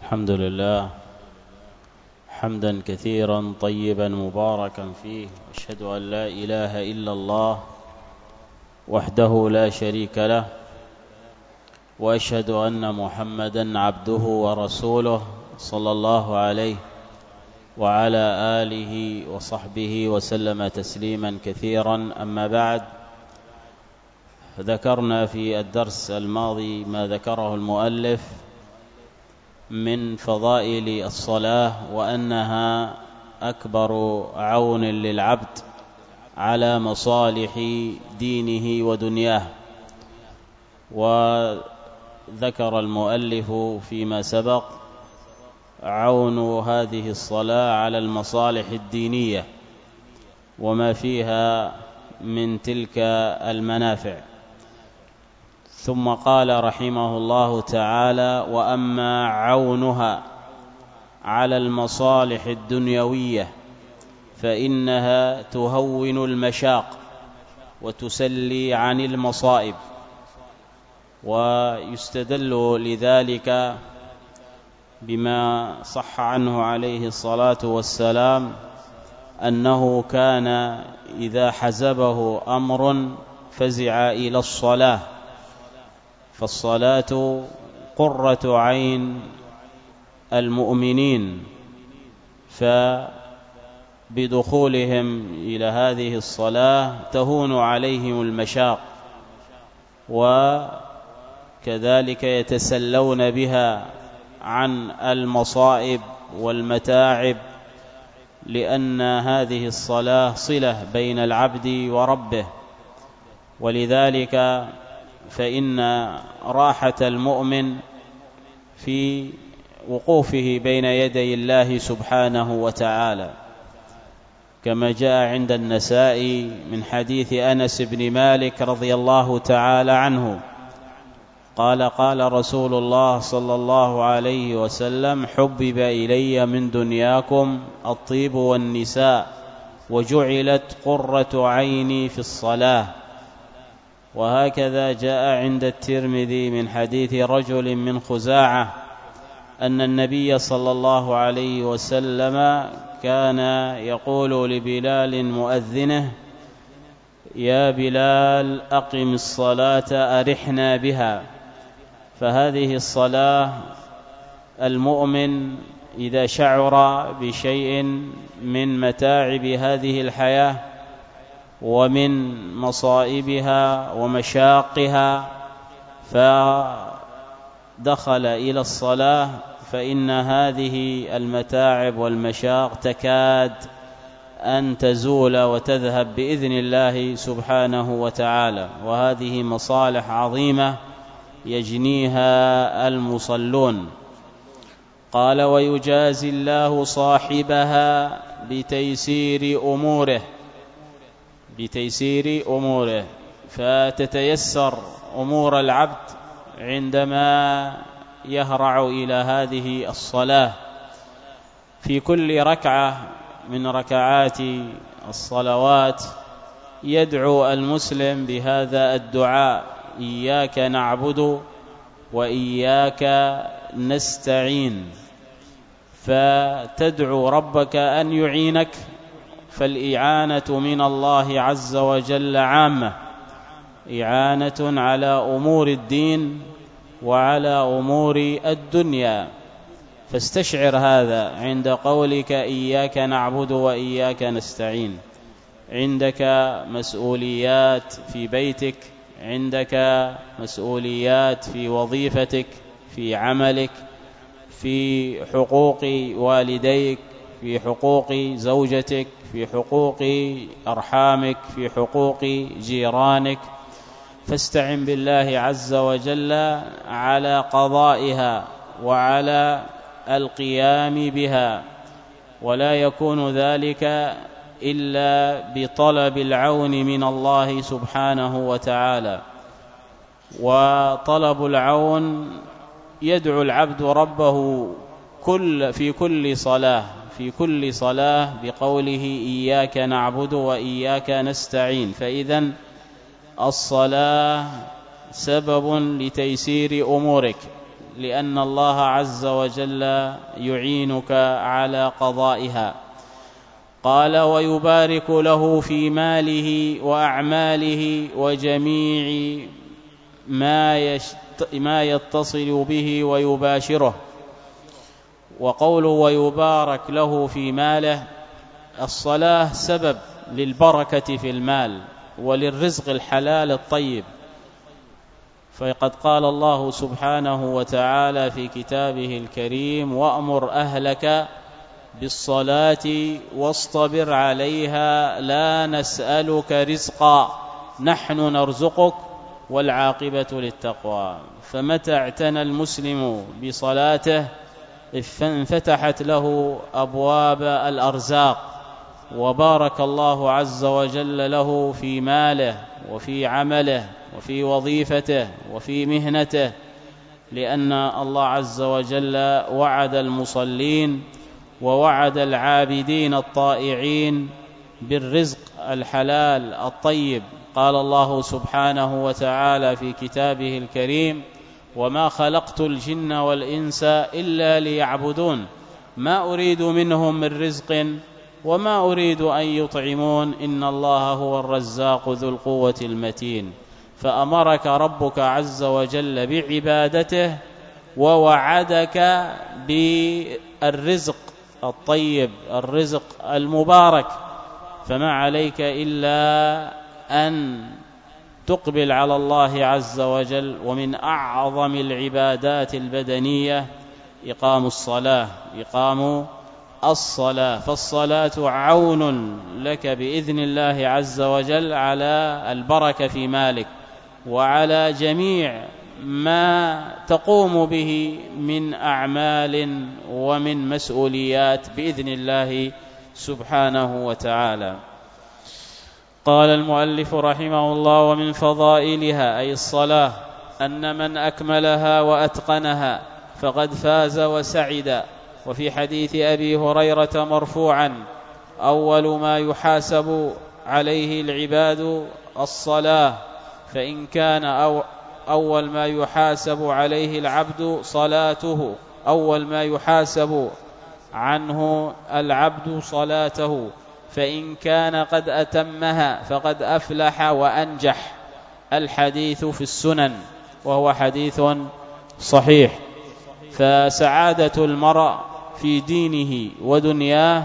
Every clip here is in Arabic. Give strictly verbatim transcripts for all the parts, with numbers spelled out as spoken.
الحمد لله حمدا كثيرا طيبا مباركا فيه، أشهد أن لا إله إلا الله وحده لا شريك له، وأشهد أن محمدا عبده ورسوله صلى الله عليه وعلى آله وصحبه وسلم تسليما كثيرا. أما بعد، ذكرنا في الدرس الماضي ما ذكره المؤلف من فضائل الصلاة، وأنها أكبر عون للعبد على مصالح دينه ودنياه. وذكر المؤلف فيما سبق عون هذه الصلاة على المصالح الدينية وما فيها من تلك المنافع، ثم قال رحمه الله تعالى: وأما عونها على المصالح الدنيوية فإنها تهون المشاق وتسلي عن المصائب. ويستدل لذلك بما صح عنه عليه الصلاة والسلام أنه كان إذا حزبه أمر فزع إلى الصلاة، فالصلاة قرة عين المؤمنين، فبدخولهم إلى هذه الصلاة تهون عليهم المشاق، وكذلك يتسلون بها عن المصائب والمتاعب، لأن هذه الصلاة صلة بين العبد وربه. ولذلك فإن راحة المؤمن في وقوفه بين يدي الله سبحانه وتعالى، كما جاء عند النسائي من حديث أنس بن مالك رضي الله تعالى عنه قال: قال رسول الله صلى الله عليه وسلم: حبب إلي من دنياكم الطيب والنساء وجعلت قرة عيني في الصلاة. وهكذا جاء عند الترمذي من حديث رجل من خزاعة أن النبي صلى الله عليه وسلم كان يقول لبلال مؤذنه: يا بلال أقم الصلاة أرحنا بها. فهذه الصلاة المؤمن إذا شعر بشيء من متاعب هذه الحياة ومن مصائبها ومشاقها فدخل إلى الصلاة، فإن هذه المتاعب والمشاق تكاد أن تزول وتذهب بإذن الله سبحانه وتعالى. وهذه مصالح عظيمة يجنيها المصلون. قال: ويجازي الله صاحبها بتيسير أموره بتيسير أموره فتتيسر أمور العبد عندما يهرع إلى هذه الصلاة. في كل ركعة من ركعات الصلوات يدعو المسلم بهذا الدعاء: إياك نعبد وإياك نستعين، فتدعو ربك أن يعينك، فالإعانة من الله عز وجل عامة، إعانة على أمور الدين وعلى أمور الدنيا. فاستشعر هذا عند قولك إياك نعبد وإياك نستعين. عندك مسؤوليات في بيتك، عندك مسؤوليات في وظيفتك، في عملك، في حقوق والديك، في حقوق زوجتك، في حقوق أرحامك، في حقوق جيرانك. فاستعن بالله عز وجل على قضائها وعلى القيام بها، ولا يكون ذلك إلا بطلب العون من الله سبحانه وتعالى. وطلب العون يدعو العبد ربه كل في كل صلاة في كل صلاة بقوله إياك نعبد وإياك نستعين. فإذن الصلاة سبب لتيسير أمورك، لأن الله عز وجل يعينك على قضائها. قال: ويبارك له في ماله وأعماله وجميع ما, ما يتصل به ويباشره. وقوله ويبارك له في ماله، الصلاة سبب للبركة في المال وللرزق الحلال الطيب، فقد قال الله سبحانه وتعالى في كتابه الكريم: وأمر أهلك بالصلاة واصطبر عليها لا نسألك رزقا نحن نرزقك والعاقبة للتقوى. فمتى اعتنى المسلم بصلاته انفتحت له أبواب الأرزاق، وبارك الله عز وجل له في ماله وفي عمله وفي وظيفته وفي مهنته، لأن الله عز وجل وعد المصلين ووعد العابدين الطائعين بالرزق الحلال الطيب. قال الله سبحانه وتعالى في كتابه الكريم: وما خلقت الجن والإنس إلا ليعبدون ما أريد منهم من رزق وما أريد أن يطعمون إن الله هو الرزاق ذو القوة المتين. فأمرك ربك عز وجل بعبادته ووعدك بالرزق الطيب، الرزق المبارك، فما عليك إلا أن تقبل على الله عز وجل. ومن أعظم العبادات البدنية إقام الصلاة إقام الصلاة فالصلاة عون لك بإذن الله عز وجل على البركة في مالك وعلى جميع ما تقوم به من أعمال ومن مسؤوليات بإذن الله سبحانه وتعالى. قال المؤلف رحمه الله: ومن فضائلها أي الصلاة أن من أكملها وأتقنها فقد فاز وسعد. وفي حديث أبي هريرة مرفوعا: أول ما يحاسب عليه العباد الصلاة، فإن كان أو أول ما يحاسب عليه العبد صلاته أول ما يحاسب عنه العبد صلاته، فإن كان قد أتمها فقد أفلح وأنجح. الحديث في السنن وهو حديث صحيح. فسعادة المرء في دينه ودنياه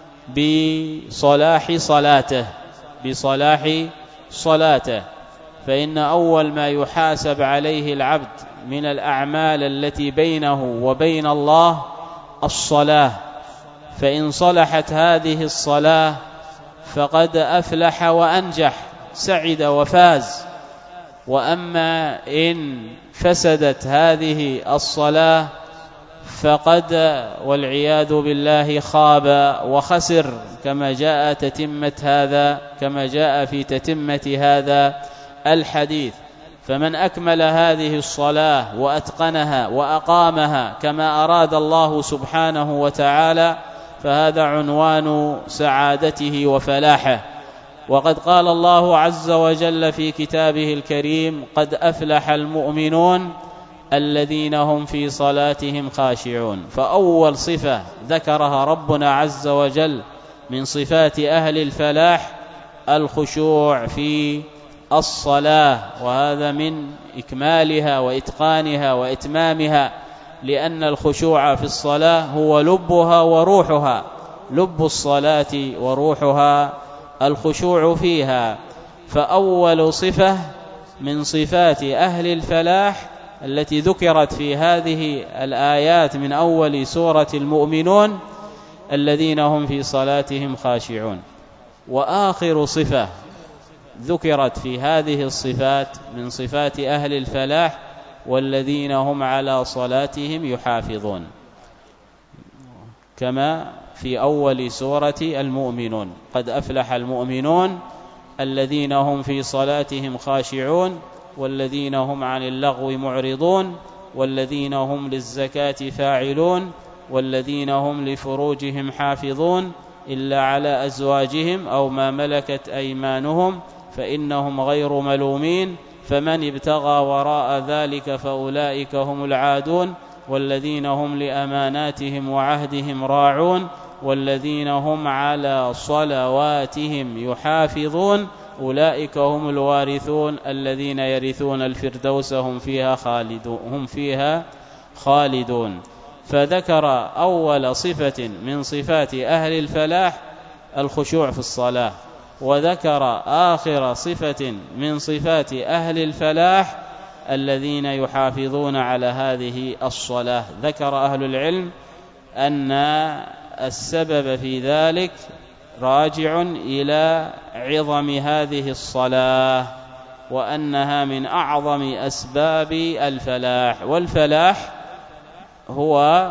بصلاح صلاته بصلاح صلاته فإن أول ما يحاسب عليه العبد من الأعمال التي بينه وبين الله الصلاة، فإن صلحت هذه الصلاة فقد أفلح وأنجح، سعد وفاز. وأما إن فسدت هذه الصلاة فقد والعياذ بالله خاب وخسر، كما جاء تتمة هذا كما جاء في تتمة هذا الحديث. فمن أكمل هذه الصلاة وأتقنها وأقامها كما أراد الله سبحانه وتعالى فهذا عنوان سعادته وفلاحه. وقد قال الله عز وجل في كتابه الكريم: قد أفلح المؤمنون الذين هم في صلاتهم خاشعون. فأول صفة ذكرها ربنا عز وجل من صفات أهل الفلاح الخشوع في الصلاة، وهذا من إكمالها وإتقانها وإتمامها، لأن الخشوع في الصلاة هو لبها وروحها، لب الصلاة وروحها الخشوع فيها. فأول صفة من صفات أهل الفلاح التي ذكرت في هذه الآيات من أول سورة المؤمنون الذين هم في صلاتهم خاشعون. وآخر صفة ذكرت في هذه الصفات من صفات أهل الفلاح: والذين هم على صلاتهم يحافظون، كما في أول سورة المؤمنون: قد أفلح المؤمنون الذين هم في صلاتهم خاشعون والذين هم عن اللغو معرضون والذين هم للزكاة فاعلون والذين هم لفروجهم حافظون إلا على أزواجهم أو ما ملكت أيمانهم فإنهم غير ملومين فمن ابتغى وراء ذلك فأولئك هم العادون والذين هم لأماناتهم وعهدهم راعون والذين هم على صلواتهم يحافظون أولئك هم الوارثون الذين يرثون الفردوس هم فيها خالدون هم فيها خالدون. فذكر أول صفة من صفات أهل الفلاح الخشوع في الصلاة، وذكر آخر صفة من صفات أهل الفلاح الذين يحافظون على هذه الصلاة. ذكر أهل العلم أن السبب في ذلك راجع إلى عظم هذه الصلاة وأنها من أعظم أسباب الفلاح. والفلاح هو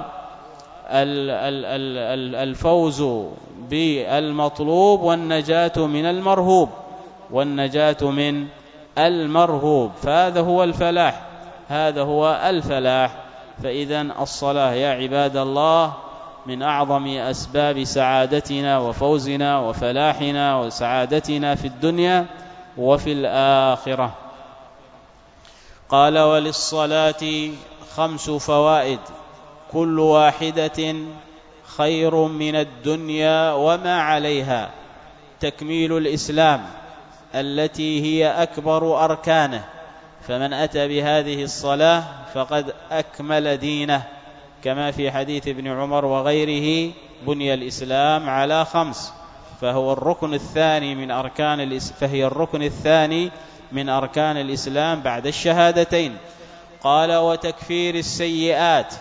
الفوز بالمطلوب والنجاة من المرهوب والنجاة من المرهوب فهذا هو الفلاح هذا هو الفلاح. فإذن الصلاة يا عباد الله من أعظم أسباب سعادتنا وفوزنا وفلاحنا وسعادتنا في الدنيا وفي الآخرة. قال: وللصلاة خمس فوائد كل واحدة خير من الدنيا وما عليها. تكميل الإسلام التي هي أكبر أركانه، فمن أتى بهذه الصلاة فقد أكمل دينه، كما في حديث ابن عمر وغيره: بني الإسلام على خمس، فهو الركن الثاني من أركان الإس... فهي الركن الثاني من أركان الإسلام بعد الشهادتين. قال: وتكفير السيئات،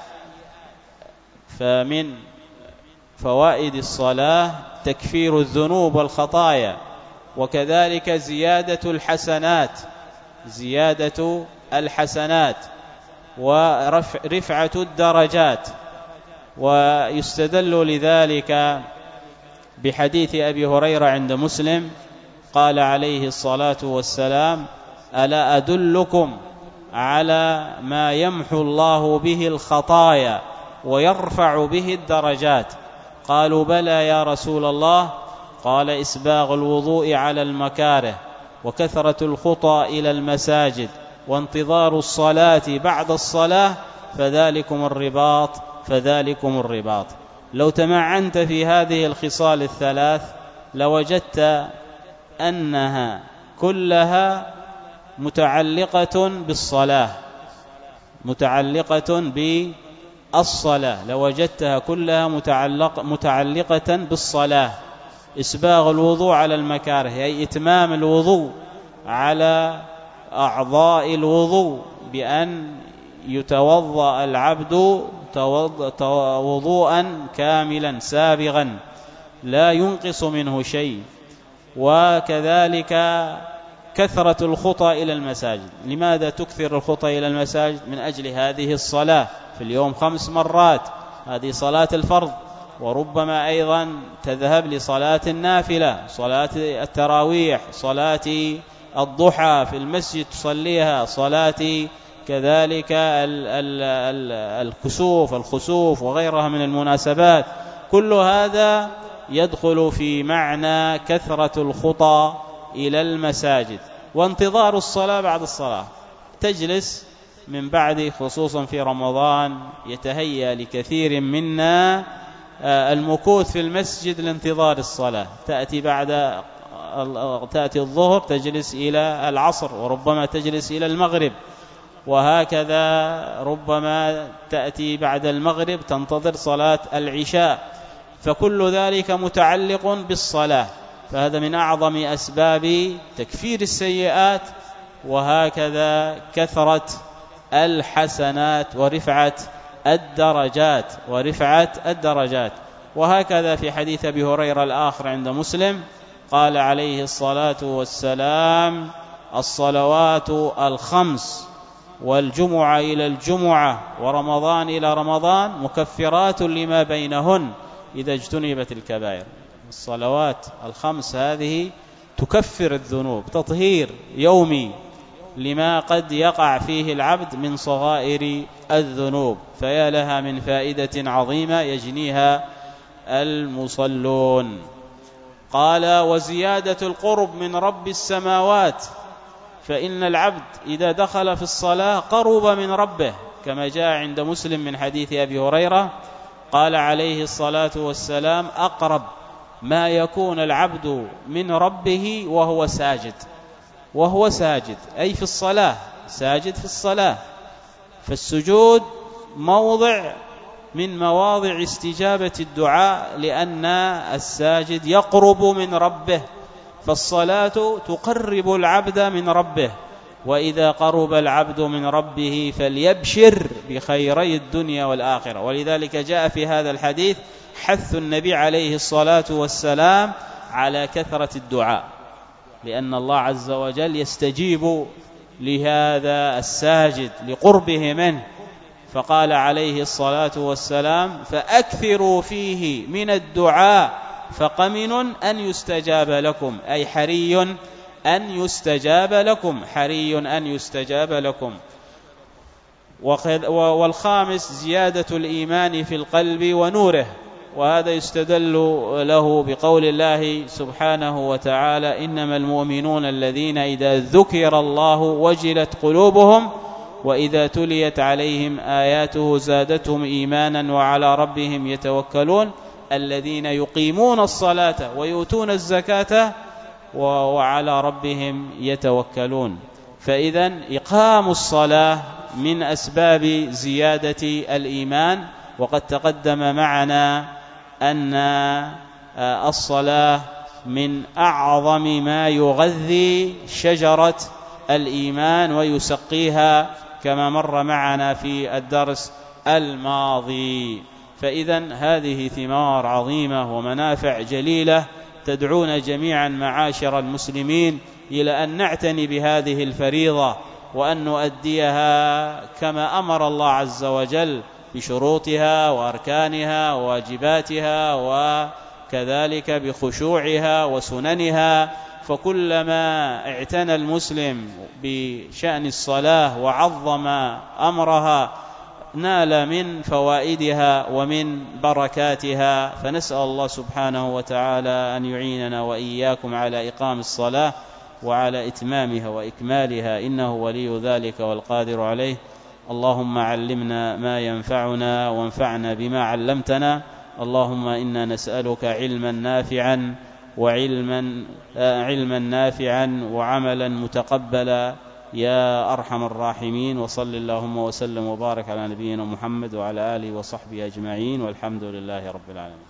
فمن فوائد الصلاة تكفير الذنوب والخطايا، وكذلك زيادة الحسنات زيادة الحسنات ورفعة الدرجات. ويستدل لذلك بحديث أبي هريرة عند مسلم قال عليه الصلاة والسلام: ألا أدلكم على ما يمحو الله به الخطايا ويرفع به الدرجات؟ قالوا: بلى يا رسول الله. قال: إسباغ الوضوء على المكاره، وكثرة الخطى إلى المساجد، وانتظار الصلاة بعد الصلاة، فذلكم الرباط فذلكم الرباط. لو تمعنت في هذه الخصال الثلاث لوجدت أنها كلها متعلقة بالصلاة متعلقة بالصلاة لوجدتها كلها متعلق متعلقة بالصلاة. إسباغ الوضوء على المكاره، أي إتمام الوضوء على أعضاء الوضوء، بأن يتوضأ العبد وضوءا كاملا سابغا لا ينقص منه شيء. وكذلك كثرة الخطى إلى المساجد. لماذا تكثر الخطى إلى المساجد؟ من أجل هذه الصلاة في اليوم خمس مرات، هذه صلاة الفرض، وربما أيضا تذهب لصلاة النافلة، صلاة التراويح، صلاة الضحى في المسجد تصليها، صلاة كذلك الكسوف الخسوف وغيرها من المناسبات. كل هذا يدخل في معنى كثرة الخطى إلى المساجد. وانتظار الصلاة بعد الصلاة، تجلس من بعد، خصوصا في رمضان يتهيأ لكثير منا المكوث في المسجد لانتظار الصلاة. تأتي بعد تأتي الظهر تجلس إلى العصر، وربما تجلس إلى المغرب، وهكذا ربما تأتي بعد المغرب تنتظر صلاة العشاء. فكل ذلك متعلق بالصلاة، فهذا من أعظم أسباب تكفير السيئات، وهكذا كثرة الحسنات ورفعة الدرجات ورفعة الدرجات. وهكذا في حديث أبي هريرة الآخر عند مسلم قال عليه الصلاة والسلام: الصلوات الخمس والجمعة إلى الجمعة ورمضان إلى رمضان مكفرات لما بينهن إذا اجتنبت الكبائر. الصلوات الخمس هذه تكفر الذنوب تطهير يومي لما قد يقع فيه العبد من صغائر الذنوب، فيا لها من فائدة عظيمة يجنيها المصلون. قال: وزيادة القرب من رب السماوات فإن العبد إذا دخل في الصلاة قرب من ربه، كما جاء عند مسلم من حديث أبي هريرة قال عليه الصلاة والسلام: أقرب ما يكون العبد من ربه وهو ساجد. وهو ساجد أي في الصلاة، ساجد في الصلاة. فالسجود موضع من مواضع استجابة الدعاء، لأن الساجد يقرب من ربه، فالصلاة تقرب العبد من ربه. وإذا قرب العبد من ربه فليبشر بخيري الدنيا والآخرة. ولذلك جاء في هذا الحديث حث النبي عليه الصلاة والسلام على كثرة الدعاء، لأن الله عز وجل يستجيب لهذا الساجد لقربه منه، فقال عليه الصلاة والسلام: فأكثروا فيه من الدعاء فقمن أن يستجاب لكم، أي حري أن يستجاب لكم، حري أن يستجاب لكم. والخامس زيادة الإيمان في القلب ونوره، وهذا يستدل له بقول الله سبحانه وتعالى: إنما المؤمنون الذين إذا ذكر الله وجلت قلوبهم وإذا تليت عليهم آياته زادتهم إيمانا وعلى ربهم يتوكلون الذين يقيمون الصلاة ويؤتون الزكاة وعلى ربهم يتوكلون. فإذا إقام الصلاة من أسباب زيادة الإيمان. وقد تقدم معنا أن الصلاة من أعظم ما يغذي شجرة الإيمان ويسقيها، كما مر معنا في الدرس الماضي. فإذا هذه ثمار عظيمة ومنافع جليلة تدعون جميعا معاشر المسلمين إلى أن نعتني بهذه الفريضة، وأن نؤديها كما أمر الله عز وجل بشروطها وأركانها وواجباتها، وكذلك بخشوعها وسننها. فكلما اعتنى المسلم بشأن الصلاة وعظم أمرها نال من فوائدها ومن بركاتها. فنسأل الله سبحانه وتعالى أن يعيننا وإياكم على إقام الصلاة وعلى إتمامها وإكمالها، إنه ولي ذلك والقادر عليه. اللهم علمنا ما ينفعنا وانفعنا بما علمتنا. اللهم إنا نسألك علما نافعا وعلما علما نافعا وعملا متقبلا يا أرحم الراحمين. وصل اللهم وسلم وبارك على نبينا محمد وعلى آله وصحبه أجمعين، والحمد لله رب العالمين.